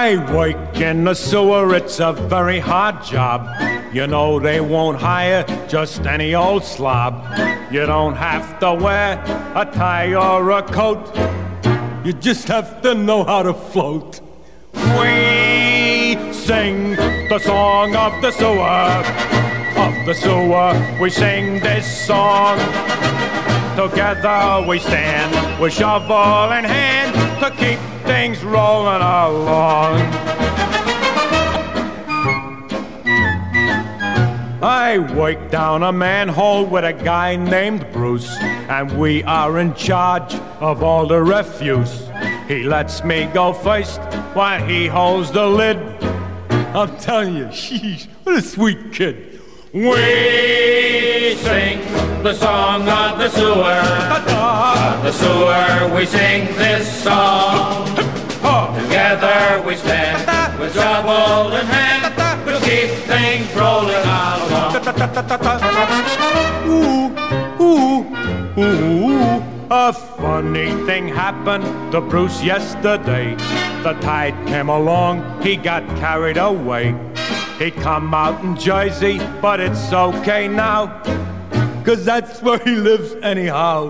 I work in the sewer, it's a very hard job. You know they won't hire just any old slob. You don't have to wear a tie or a coat. You just have to know how to float. We sing the song of the sewer. Of the sewer, we sing this song. Together we stand with shovel in hand to keep things rolling along. I work down a manhole with a guy named Bruce, and we are in charge of all the refuse. He lets me go first while he holds the lid. I'm telling you, sheesh, what a sweet kid. We sing the song of the sewer. Of the sewer, we sing this song. Together we stand with shovel in hand to keep things rolling along. Ooh, ooh, ooh. A funny thing happened to Bruce yesterday. The tide came along, he got carried away. He come out in Jersey, but it's okay now, 'cause that's where he lives anyhow.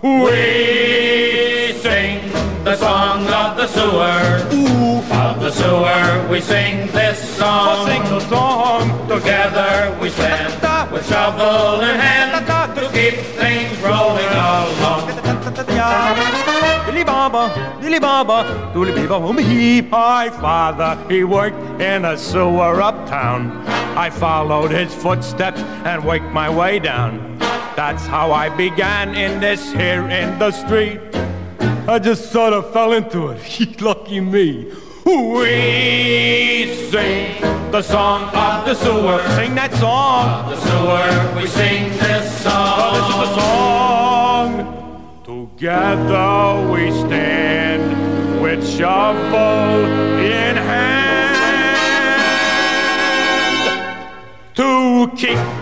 We sing the song of the sewer. Ooh. Of the sewer, we sing this song. We'll sing the song. Together we stand with shovel in hand to keep things rolling along. My father, he worked in a sewer uptown. I followed his footsteps and worked my way down. That's how I began in this here industry. I just sort of fell into it. Lucky me. We sing the song of the sewer. Sing that song. Of the sewer, we sing this song. Oh, this is the song. Together we stand with shovel in hand to keep